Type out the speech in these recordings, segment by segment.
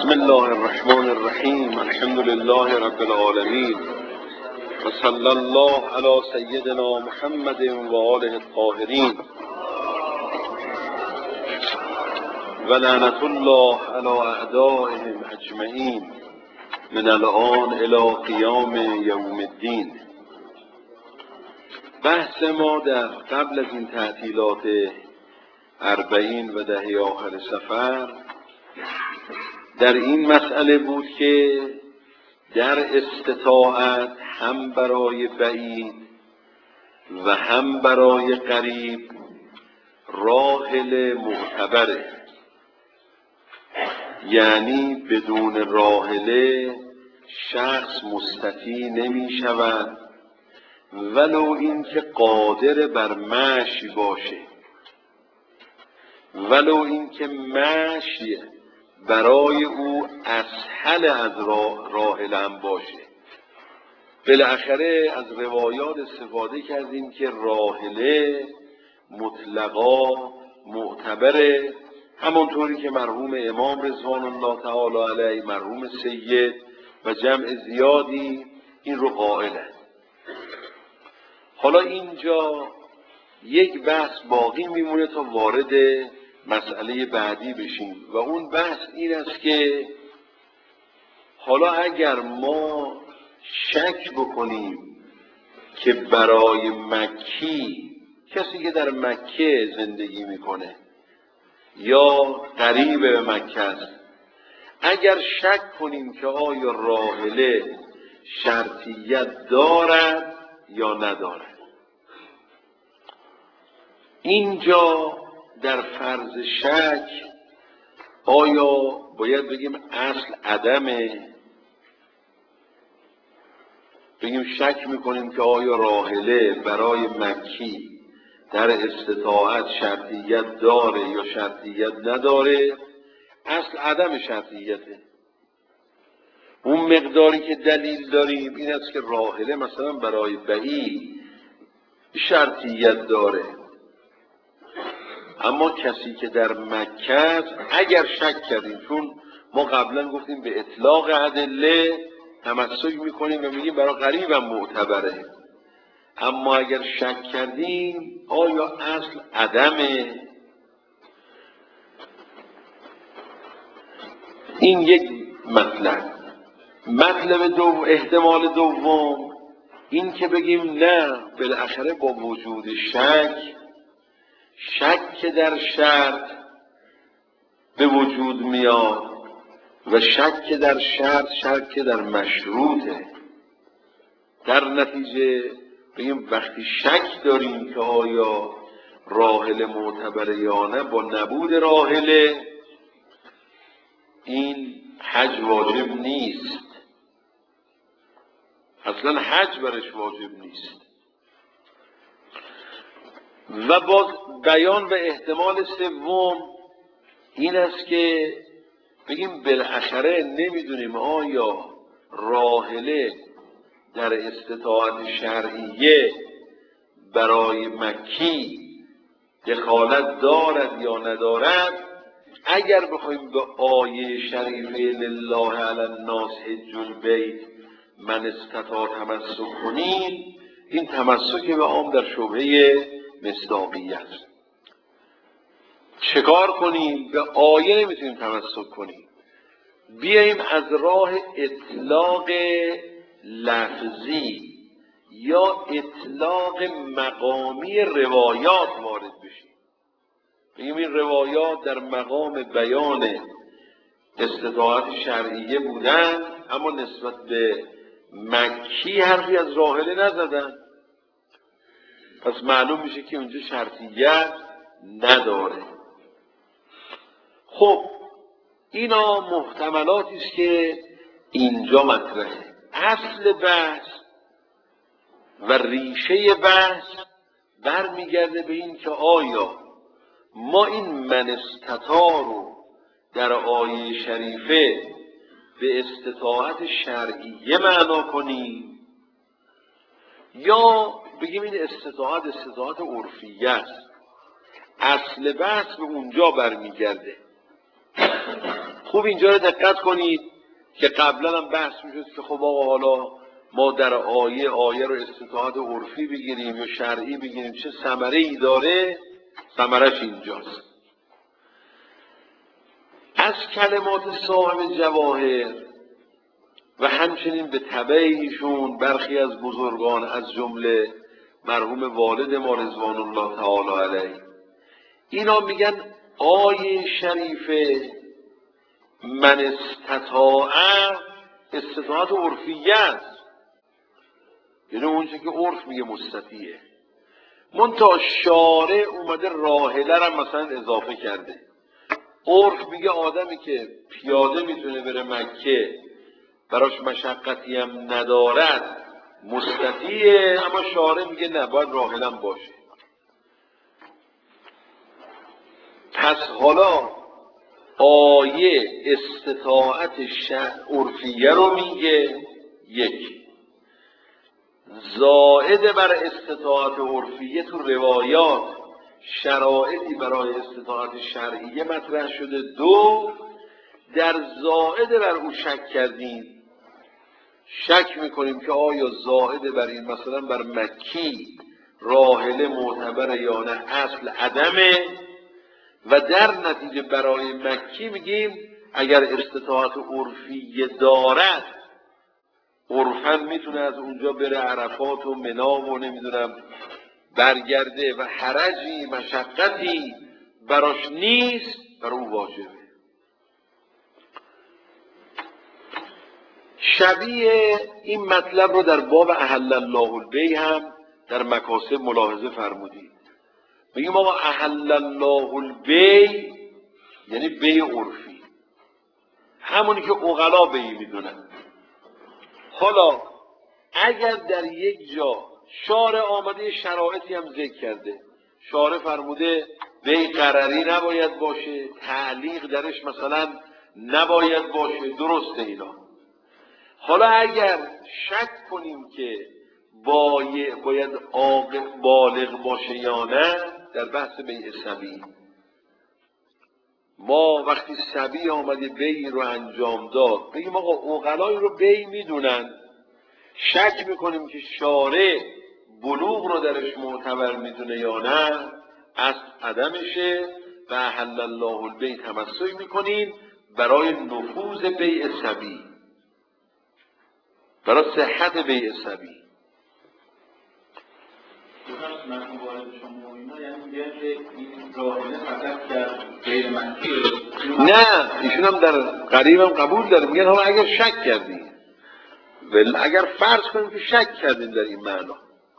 بسم الله الرحمن الرحیم. الحمد لله رب العالمین و صلی الله علی سیدنا محمد و آله الطاهرین و لعنت الله علی اعدائهم اجمعین من الآن الی قیام یوم الدین. بحث ما در قبل از این تعطیلات 40 و دهه آخر سفر در این مسئله بود که در استطاعت هم برای بعید و هم برای قریب راحله معتبره، یعنی بدون راحله شخص مستطیع نمی شود ولو اینکه قادر بر مشی باشه، ولو اینکه مشی برای او اسهل از راحله هم باشه. بالاخره از روایات استفاده کردیم که راحله مطلقا معتبره، همونطوری که مرحوم امام رضوان الله تعالی علیه، مرحوم سید و جمع زیادی این رو قائلن. حالا اینجا یک بحث باقی میمونه تا وارد مسئله بعدی بشیم و اون بحث این است که حالا اگر ما شک بکنیم که برای مکی، کسی که در مکه زندگی میکنه یا قریب به مکه است، اگر شک کنیم که آیا راحله شرطیت دارد یا ندارد، اینجا در فرض شک آیا باید بگیم اصل عدمه، بگیم شک میکنیم که آیا راحله برای مکی در استطاعت شرطیت داره یا شرطیت نداره؟ اصل عدم شرطیته. اون مقداری که دلیل داریم این است که راحله مثلا برای بعید شرطیت داره، اما کسی که در مکه است اگر شک کردیم، چون ما قبلا گفتیم به اطلاق ادله تمسک میکنیم و میگیم برای قریبم معتبره، اما اگر شک کردیم آیا اصل عدمه؟ این یک مطلب احتمال دوم این که بگیم نه، بالاخره با وجود شک در شرط به وجود میاد و شک در شک در مشروطه. در نتیجه بگیم وقتی شک داریم که آیا راحله معتبره یا نه، با نبود راحله این حج واجب نیست، اصلا حج برش واجب نیست. و باز بیان و احتمال سوم این است که بگیم بالاخره نمیدونیم آیا راحله در استطاعت شرعیه برای مکی دخالت دارد یا ندارد. اگر بخوایم به آیه شریفه لله علی الناس حج البیت من استطاع تمسک کنیم، این تمسک به عام در شبهه مصداقیت است. چکار کنیم؟ به آیه نمیتونیم تمسک کنیم، بیاییم از راه اطلاق لفظی یا اطلاق مقامی روایات وارد بشیم، بگیم این روایات در مقام بیان استطاعت شرعیه بودن اما نسبت به مکی حرفی از راحله نزدن، پس معلوم میشه که اونجا شرطیت نداره. خب اینا محتملاتی است که اینجا مطرحه. اصل بحث و ریشه بحث برمیگرده به این که آیا ما این من استطاع رو در آیه شریفه به استطاعت شرعیه معنا کنیم یا بگیم این استطاعت عرفیه است. اصل بحث به اونجا برمیگرده. خوب اینجا رو دقت کنید که قبلا هم بحث میشد که خب آقا حالا ما در آیه رو استطاعت عرفی بگیریم یا شرعی بگیریم چه ثمره ای داره؟ ثمرش اینجاست. از کلمات صاحب جواهر و همچنین به تبع ایشون برخی از بزرگان از جمله مرحوم والد ما رضوان الله تعالی علیه، اینا میگن آیه شریفه من استطاع استطاعت عرفیه است، یعنی اونچه که عرف میگه مستطیعه. منتها شارع اومده راحله را مثلا اضافه کرده. عرف میگه آدمی که پیاده میتونه بره مکه براش مشقتی هم ندارد مستطیعه، اما شارع میگه نه باید راحله هم باشه. پس حالا آیه استطاعت عرفیه رو میگه، یک زائد بر استطاعت عرفیه تو روایات شرایطی برای استطاعت شرعیه مطرح شده. دو در زائد بر او شک کردیم، شک میکنیم که آیا زائد بر این مثلا بر مکی راحله معتبر یا نه، اصل عدمه، و در نتیجه برای مکی میگیم اگر استطاعت عرفی دارد عرفاً میتونه از اونجا بره عرفات و منا و نمیدونم برگرده و حرجی مشقتی براش نیست، برای او واجبه. شبیه این مطلب رو در باب احل الله البیع هم در مکاسب ملاحظه فرمودید. میگیم آقا احل الله البیع یعنی بیع عرفی، همونی که عقلا بیع میدونن. حالا اگر در یک جا شارع آمده شرایطی هم ذکر کرده، شارع فرموده بیع غرری نباید باشه، تعلیق درش مثلا نباید باشه، درسته اینا. حالا اگر شک کنیم که باید بالغ باشه یا نه، در بحث بیع صبی ما وقتی صبی آمده بیع رو انجام داد بگیم آقا عقلای رو بیع میدونن، شک میکنیم که شارع بلوغ رو درش معتبر میدونه یا نه، اصل عدمشه و احل الله البیع تمسک میکنیم برای نفوذ بیع صبی، برای صحت بیع صبی. نه ایشون هم در قریب هم قبول داره، میگن حالا اگر شک کردیم، اگر فرض کنیم که شک کردیم در این معنا.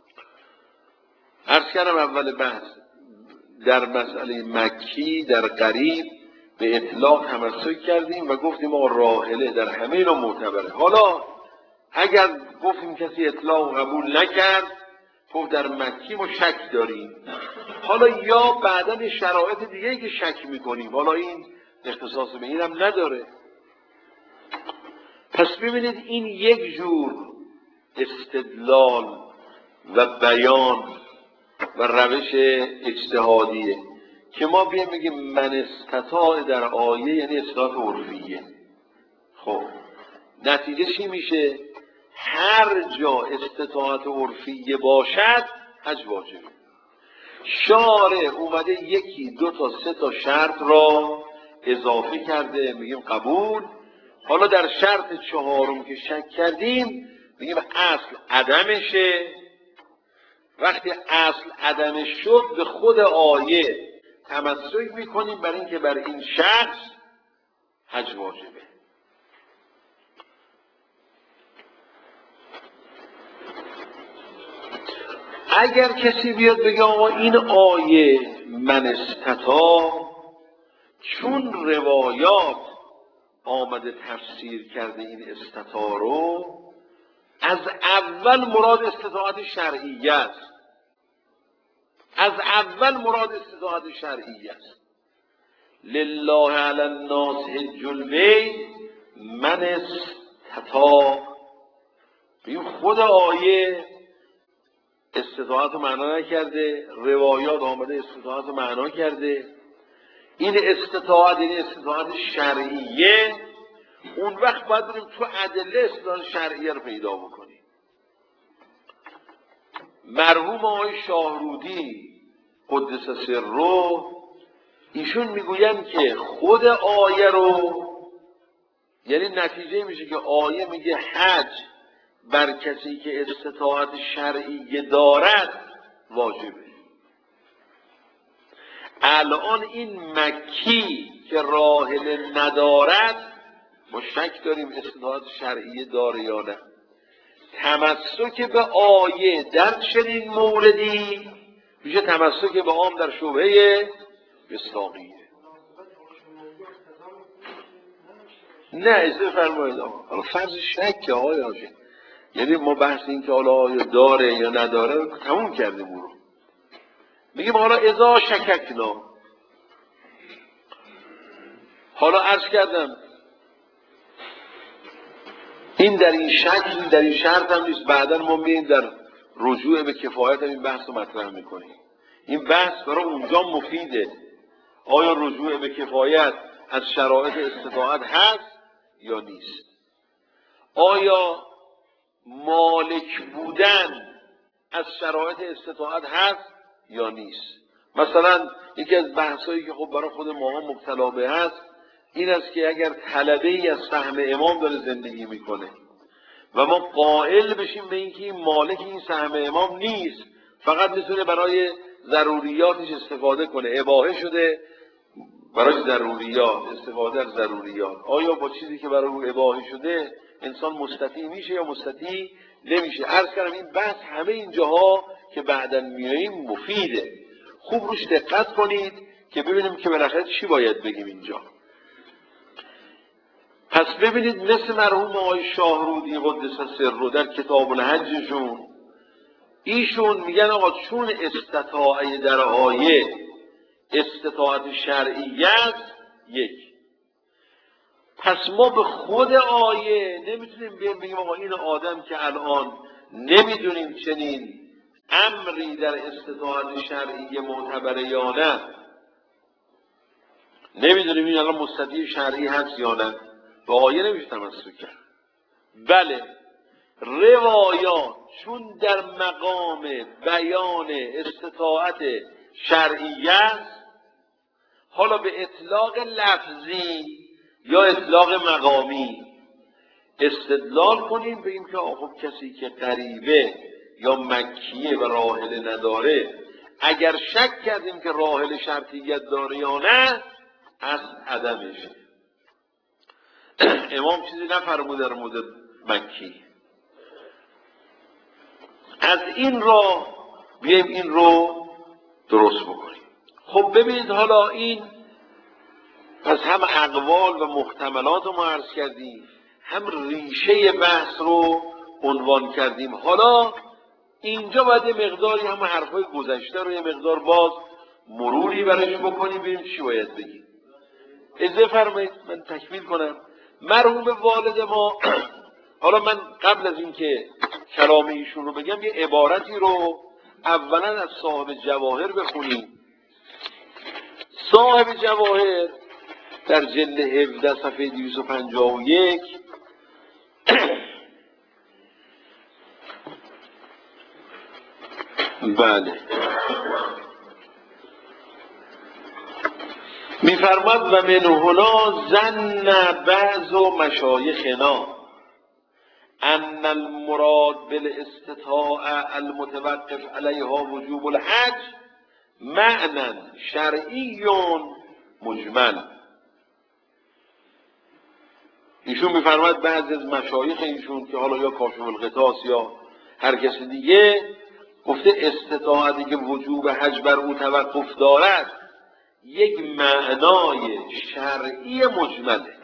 عرض کردم اول بحث در مسئله مکی در قریب به اطلاق تمسک کردیم و گفتیم آقا راحله در همه اینا معتبره. حالا اگر گفتیم کسی اطلاق قبول نکرد، گفت در مکی ما شک داریم، حالا یا بعداً شرایط دیگه که شک میکنیم، حالا این اختصاص به اینم نداره. پس ببینید این یک جور استدلال و بیان و روش اجتهادیه که ما بیایم بگیم من استطاع در آیه یعنی استطاعت عرفیه. خب نتیجه چی میشه؟ هر جا استطاعت عرفیه باشد حج واجبه. شارع اومده یکی دو تا سه تا شرط را اضافه کرده، میگیم قبول. حالا در شرط چهارم که شک کردیم میگیم اصل عدمشه. وقتی اصل عدمش شد به خود آیه تمسک میکنیم برای اینکه بر این شخص حج واجبه. اگر کسی بیاد بگه آقا این آیه من استطاع چون روایات آمده تفسیر کرده این استطاع رو، از اول مراد استطاعت شرعیه است، از اول مراد استطاعت شرعیه است. لله علی الناس حج البیت من استطاع. این خود آیه استطاعت رو معنا نکرده، روایات آمده استطاعت رو معنا کرده. این استطاعت یعنی استطاعت شرعیه، اون وقت باید بریم تو ادله استطاعت شرعیه رو پیدا بکنیم. مرحوم آقای شاهرودی قدس سره ایشون میگوین که خود آیه رو، یعنی نتیجه میشه که آیه میگه حج بر کسی که استطاعت شرعی دارد واجبه. الان این مکی که راحله ندارد ما شک داریم استطاعت شرعی داره یا نه. تمسک به آیه در چنین موردی میشه تمسک به عام در شبهه مصداقیه. نه اجازه فرمایید حالا فرض شک آقای حاجی، یعنی ما بحث این که حالا آیا داره یا نداره رو تموم کردیم. اون رو میگیم حالا اذا شککنا. حالا عرض کردم این در این شکل در این شرط هم نیست، بعدا ما میاییم در رجوع به کفایت هم این بحث رو مطرح میکنیم. این بحث برای اونجا مفیده، آیا رجوع به کفایت از شرایط استطاعت هست یا نیست، آیا مالک بودن از شرایط استطاعت هست یا نیست. مثلا یکی از بحثایی که خب برای خود ما مبتلا به هست این است که اگر طلبه ای از سهم امام داره زندگی میکنه و ما قائل بشیم به اینکه این مالک این سهم امام نیست، فقط میتونه برای ضروریاتش استفاده کنه، اباحه شده برای ضروریات، استفاده از ضروریات، آیا با چیزی که برای او اباحه شده انسان مستطیع میشه یا مستطیع نمیشه. عرض کردم این بحث همه اینجاها که بعداً میاییم مفیده، خوب روش دقت کنید که ببینیم که بالاخره چی باید بگیم اینجا. پس ببینید مثل مرحوم آقای شاهرودی قدس سره در کتاب الحجشون ایشون میگن آقا چون استطاعه در آیه استطاعت شرعی است یک، پس ما به خود آیه نمیتونیم بگیم آقا این آدم که الان نمیدونیم چنین امری در استطاعت شرعی معتبره یا نه، نمیدونیم این الان مستطیع شرعی هست یا نه، به آیه نمیشه تمسک کرد. بله روایات چون در مقام بیان استطاعت شرعی است، حالا به اطلاق لفظی یا اطلاق مقامی استدلال کنیم بگیم که خب کسی که غریبه یا مکیه و راحله نداره، اگر شک کردیم که راحله شرطیت داره یا نه از عدمشه. امام چیزی نفرموده در مورد مکی. از این راه بیایم این رو درست بکنیم. خب ببینید حالا این پس هم اقوال و محتملات رو ما عرض کردیم، هم ریشه بحث رو عنوان کردیم. حالا اینجا باید یه مقداری هم حرفای گذشته رو یه مقدار باز مروری برش بکنیم ببینیم چی باید بگیم. اجازه فرمایید من تکمیل کنم. مرحوم والد ما حالا من قبل از اینکه کلام ایشون رو بگم یه عبارتی رو اولا از صاحب جواهر بخونیم. صاحب جواهر در جلد 17 صفحه 251 بله میفرماد و من هنا ظن بعض مشایخنا ان المراد بالاستطاعه المتوقف علیها وجوب الحج معنی شرعی مجمل. ایشون میفرماد بعضی از مشایخ ایشون که حالا یا کاشف القطاس یا هر کسی دیگه گفته استطاعتی که وجوب حج بر او توقف دارد یک معنای شرعی مجمله.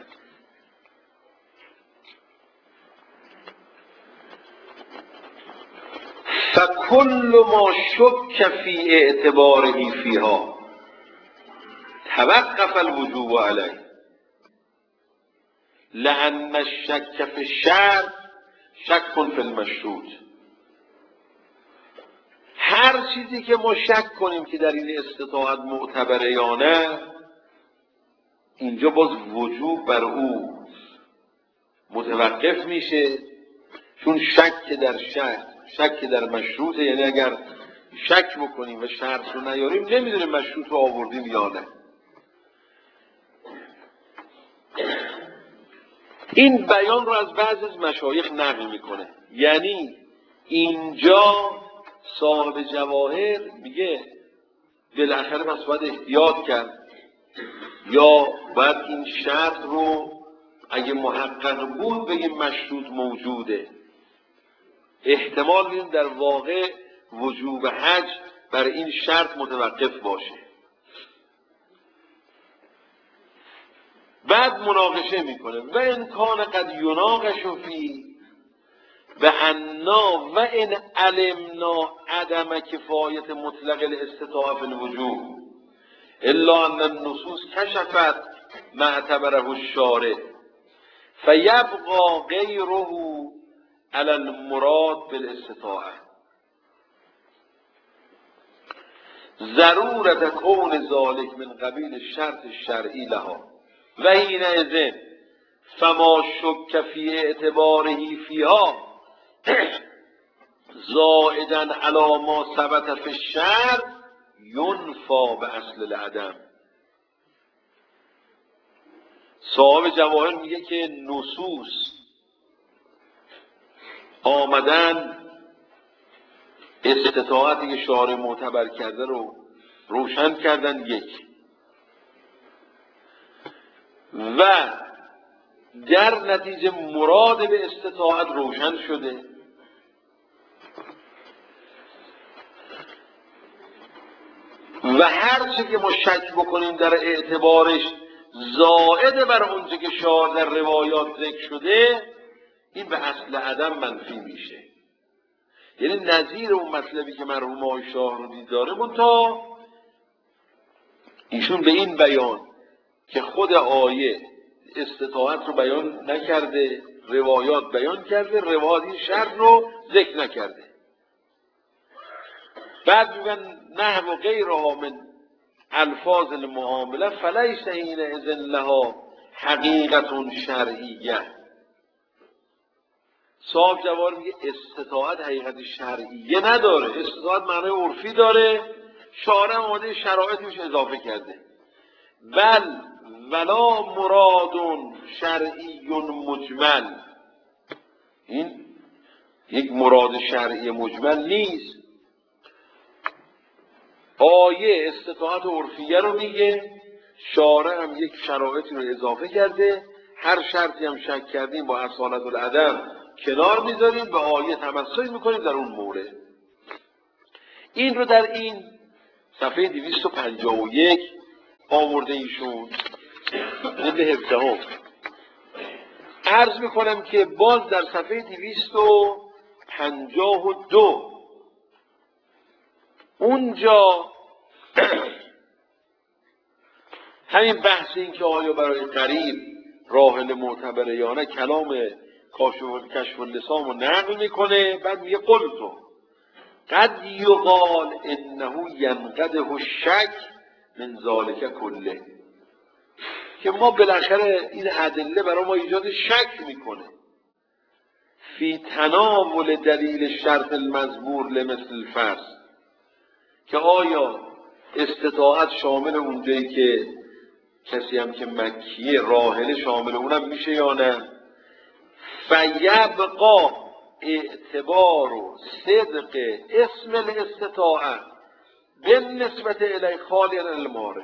فکل ما شک فی اعتباره فیها توقف الوجوب علیه لأن الشک فی الشرع شک فی المشروط. هر چیزی که ما شک کنیم که در این استطاعت معتبره یا نه اینجا باز وجوب بر او متوقف میشه، چون شک در مشروطه. یعنی اگر شک بکنیم و شرط رو نیاریم نمیدونیم مشروط رو آوردیم یا نه. این بیان رو از بعضی از مشایخ نقل میکنه. یعنی اینجا صاحب جواهر میگه بالاخره پس باید احتیاط کرد، یا باید این شرط رو اگه محقق بود بگیم مشروط موجوده. احتمال میدیم در واقع وجوب حج بر این شرط متوقف باشه. بعد مناقشه میکنه و ان کان قد یناقش فی به انا و ان علمنا عدم کفایت مطلق الاستطاعه فی الوجوب الا ان النصوص کشفت ما اعتبره الشارع فیبقى غیره علی المراد بالاستطاعه ضرورت کون ذلک من قبیل شرط الشرعی لها و حینئذ فما شک فی اعتباره فیها زائدا علی ما ثبت فی الشرع ینفی به اصل العدم. صاحب جواهر میگه که نصوص آمدن استطاعتی که شارع معتبر کرده رو روشن کردن، یک، و در نتیجه مراد به استطاعت روشن شده، و هر چی که ما شک بکنیم در اعتبارش زائد بر اونچه که شارع در روایات ذکر شده، این به اصل عدم منفی میشه. یعنی نظیر اون مطلبی که مرحوم آقای شاهرودی داره، منتها ایشون به این بیان که خود آیه استطاعت رو بیان نکرده، روایات بیان کرده، روایات این شرط رو ذکر نکرده. بعد میگن نحو غیرها من الفاظ المعامله فلیس حینئذ لها حقیقت شرعیه. صاحب جواهر میگه استطاعت حقیقت شرعیه نداره، استطاعت معنای عرفی داره، شارع آماده شرایط میشه اضافه کرده. بل ولا مراد شرعی مجمل، این یک مراد شرعی مجمل نیست. آیه استطاعت عرفیه رو میگه، شارع هم یک شرایطی رو اضافه کرده، هر شرطی هم شک کردیم با اصالت العدم کنار میذاریم، به آیه تمسک میکنیم در اون مورد. این رو در این صفحه 251 آورده ایشون. به 17 عرض میکنم که باز در صفحه 252 اونجا همین بحث این که آیا برای قریب راحل معتبره یا نه، کلام کشف اللسان رو نقل میکنه. بعد میگه قلتو قد یقال انه ینقده الشک من ذالک کله، که ما بالاخره این ادله برای ما ایجاد شک میکنه فی تناول دلیل شرط المذکور لمثل الفرض، که آیا استطاعت شامل اونجایی که کسی هم که مکیه راحله شامل اونم میشه یا نه. فیبقا اعتبار و صدق اسم الاستطاعه به نسبت الی خالیا المعارض.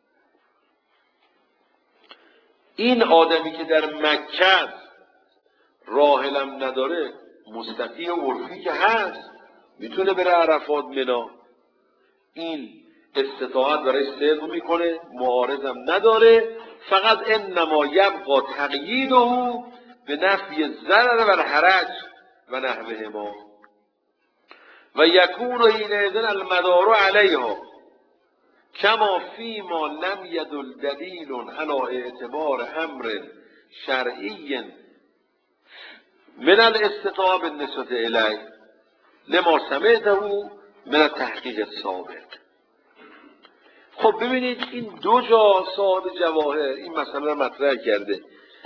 این آدمی که در مکه راحلم نداره، مستطیع عرفی که هست، میتونه بره عرفات منا، این استطاعت برای صدق میکنه، معارضم نداره. فقط انما یبقا تقییده به نفی ضرر و حرج و نحوهما و یکون حینئذ المدار علیها کما فیما لم یدل دلیل علی اعتبار امر شرعی من الاستطاعه بالنسبة الیه لما سمعته من التحقیق السابق. خب ببینید این دو جا صاحب جواهر این مسئله رو مطرح کرده.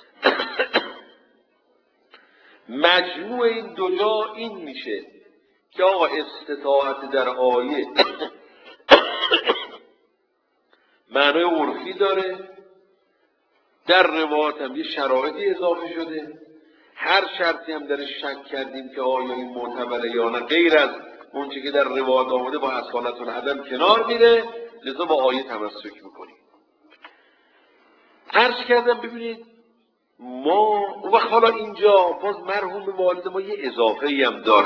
مجموع این دو جا این میشه که آقا استطاعت در آیه معنای عرفی داره، در روایات هم یه شرایطی اضافه شده، هر شرطی هم درش شک کردیم که آیا این معتبره یا نه غیر از اونچه که در روایات آمده با اصالت العدم کنار میره، لذا با آیه تمسک میکنیم. عرض کردم ببینید ما اون وقت حالا اینجا باز مرحوم والد ما یه اضافه ای هم داره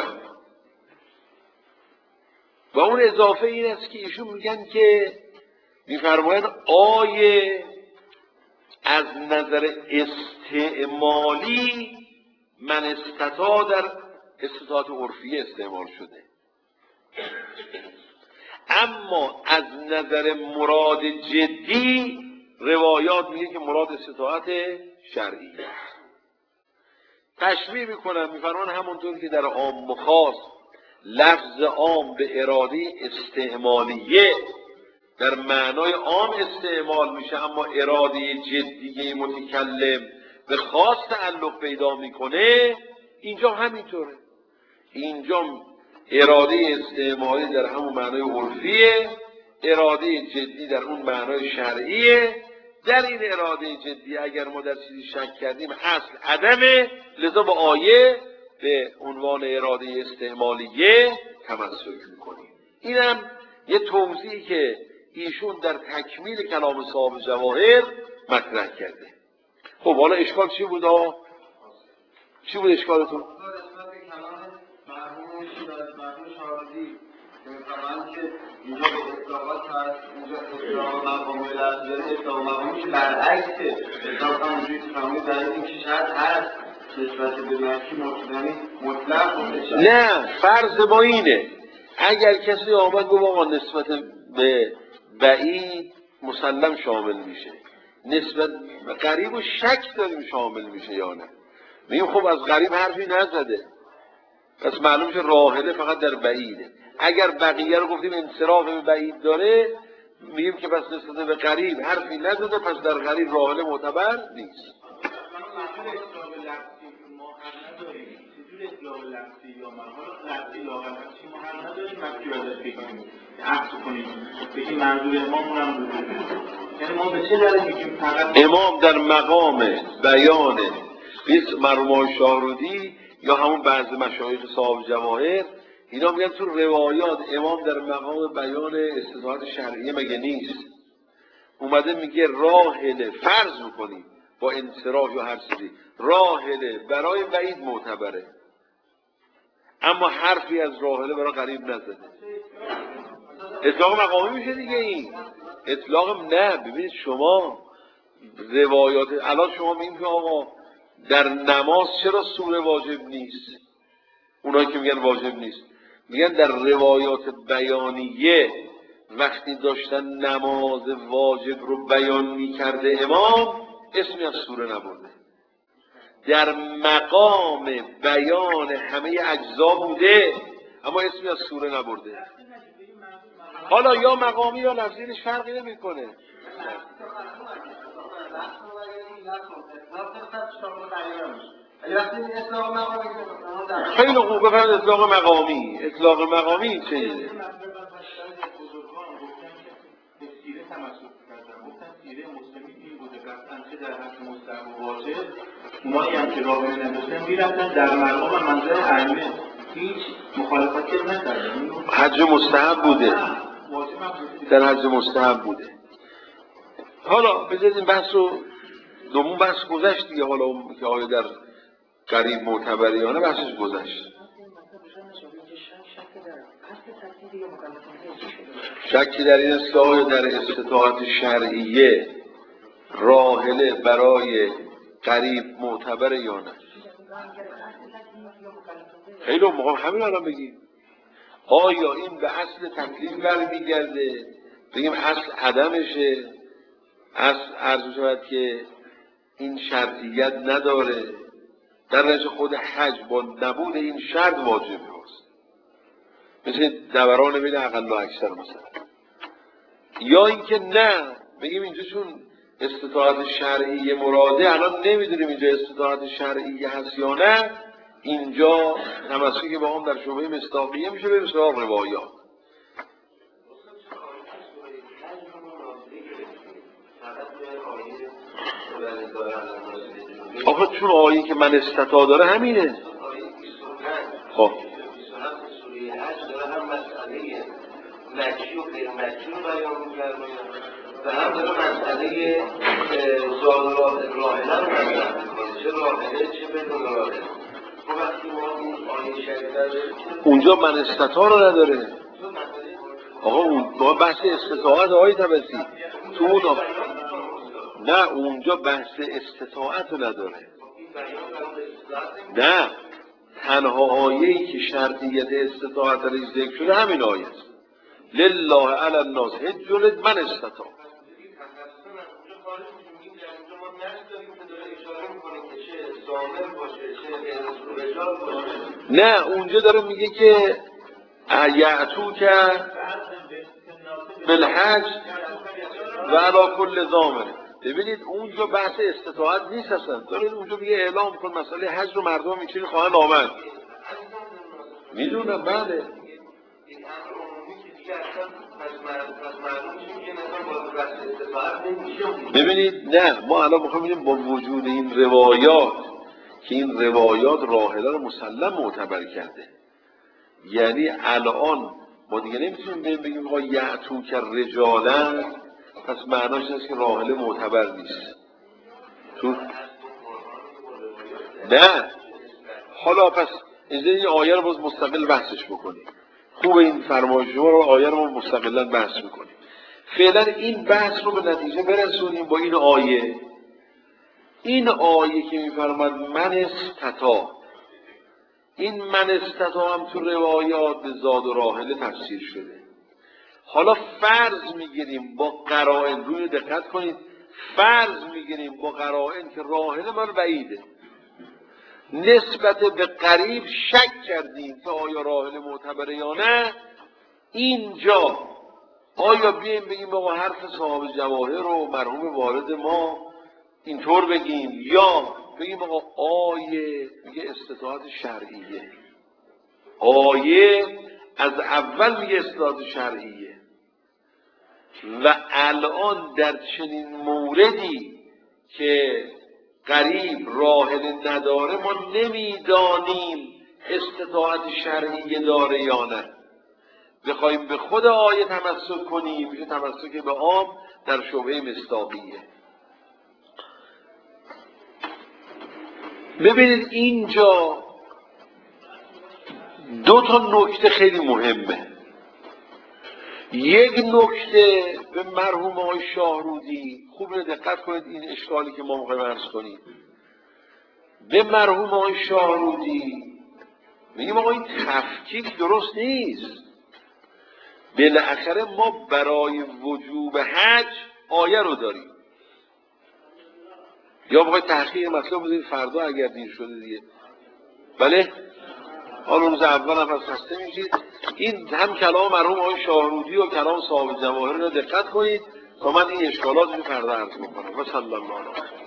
و اون اضافه این است که ایشون میگن که میفرمایند آیه از نظر استعمالی من استطاع در استطاعت عرفی استعمال شده، اما از نظر مراد جدی روایات میگه که مراد استطاعت شرعی است. تشبیه میکنم میفرمان همونطور که در عام و خاص لفظ عام به اراده استعمالیه در معنای عام استعمال میشه، اما اراده جدیه متکلم به خاص تعلق پیدا میکنه، اینجا همینطوره. اینجا اراده استعمالی در همون معنای عرفیه، اراده جدی در اون معنای شرعیه. در این اراده جدی اگر ما در چیزی شک کردیم اصل عدمه، لذا با آیه به عنوان اراده استعمالیه تمسک میکنیم. اینم یه توضیحی که ایشون در تکمیل کلام صاحب جواهر مطرح کرده. خب حالا اشکال چی بود آقا؟ چی بود اشکالتون؟ که اینجا به اطلاقات هست، اینجا اطلاق مقامی لفظ داره، اطلاق مقامی که برعکسه. اطلاق هم اونجوری که فهمید در این که شاید هست نسبت به مکی مطلق باشه. نه، فرض ما اینه اگر کسی آمد گفت آقا نسبت به بعید مسلم شامل میشه، نسبت به قریب و شک داریم شامل میشه یا نه، میگیم خب از قریب حرفی نزده پس معلوم شه راحله فقط در بعیده. اگر بقیه رو گفتیم انصراف به بعید داره، میگیم که پس نسبت به قریب حرفی نزده، پس در قریب راحله معتبر نیست. امام در مقام بیان مرحوم شاهرودی یا همون بعض مشایخ صاحب جواهر اینا میگن تو روایات امام در مقام بیان استطاعت شرعیه مگه نیست؟ اومده میگه راحله فرض میکنی با انصراف یا هر چیزی راحله برای بعید معتبره، اما حرفی از راحله برای قریب نزده. اطلاق مقامی میشه دیگه. این اطلاق نه. ببینید شما روایات الان شما میگین که آقا در نماز چرا سوره واجب نیست؟ اونایی که میگن واجب نیست میگن در روایات بیانیه وقتی داشتن نماز واجب رو بیان میکرده امام اسمی از سوره نبرده، در مقام بیان همه اجزا بوده اما اسمی از سوره نبرده. حالا یا مقامی یا لفظیش فرقی نمیکنه. خیلی خوب بفرد اطلاق مقامی. اطلاق مقامی چیه؟ اونایی هم که راهی نداشتن میرفتن در مقام منظر ائمه، هیچ مخالفتی نکردن. حج مستحب بوده، در حج مستحب بوده. حالا بذارید این بحث رو دومون بحث گذشت دیگه. حالا که آیا در قریب معتبره یا نه بحثش گذشت. شکی در این است که آیا در استطاعت شرعیه راحله برای قریب معتبره یا نه. خیلی موقع همین الان بگیم آیا این به اصل تکلیف برمیگرده، بگیم اصل عدمشه، اصل عرض شود که این شرطیت نداره، در نتیجه خود حج با نبود این شرط واجب هست، مثل دوران بین اقل و اکثر مثلا. یا اینکه نه بگیم اینجا چون استطاعت شرعی مراده الان نمیدونیم اینجا استطاعت شرعی هست یا نه، اینجا تمسکی که با هم در شبهه مصداقیه میشه بریم سراغ روایات. آخه چون آیه که من استطاع داره همینه. خب مجی و غیر مجی رو بیان می‌کنه و هم داره مسئله زاد راحله رو مطرح می‌کنه، چه راحله چه بدون راحله. خب وقتی ما اون آیه شریفه داریم اونجا من استطاع رو نداره. آقا اون بحث استطاعت آیه تبسی تو اون نه اونجا بحث استطاعت رو نداره. نه تنها آیه‌ای که شرطیت استطاعت رو ذکر شده همین آیه است. لله علی الناس حج من استطاع. نه اونجا داره میگه که یعتو که بالحج و علی کل ضامر. ببینید اونجا بحث استطاعت نیست اصلا. داره اونجا میگه اعلام کن مسئله حج رو مردم میتونی خواهن آمد. میدونم بله. ببینید نه ما الان میخوایم ببینیم با وجود این روایات که این روایات راحله رو مسلم معتبر کرده، یعنی الان ما دیگه نمیتونیم بگیم آقا یعتو که رجالا پس معناش اینه که راحله معتبر نیست. تو نه حالا پس اینجا این آیه رو باز مستقل بحثش بکنیم. خوب این فرمایش رو آیه رو مستقلا بحث میکنیم. فعلا این بحث رو به نتیجه برسونیم با این آیه. این آیه که میفرماد من استطاع، این من استطاع هم تو روایات به زاد و راحله تفسیر شده. حالا فرض میگیریم با قرائن، روی دقت کنید، فرض میگیریم با قرائن که راحله من بعیده، نسبت به قریب شک کردیم که آیا راحله معتبره یا نه. اینجا آیا بیایم بگیم آقا حرف صاحب جواهر و مرحوم والد ما اینطور بگیم، یا بگیم آقا آیه میگه استطاعت شرعیه، آیه از اول میگه استطاعت شرعیه و الان در چنین موردی که قریب راحله نداره ما نمیدانیم استطاعت شرعیه داره یا نه. بخوایم به خود آیه تمسک کنیم میشه تمسک به عام در شبهه مصداقیه. ببینید اینجا دو تا نکته خیلی مهمه. یک نکته به مرحوم آقای شاهرودی، خوب دقت کنید این اشکالی که ما میخوایم عرض کنیم. به مرحوم آقای شاهرودی میگیم آقا این تفکیک درست نیست. بالاخره ما برای وجوب حج آیه رو داریم. یا بخواید تحقیق مطلب بزنید فردا اگر دیر شده دیگه بله حالا روز اول هم خسته میشید. این هم کلام مرحوم آقای شاهرودی و کلام صاحب جواهر رو دقت کنید تا من این اشکالات رو فردا عرض میکنم. و صلی الله علیه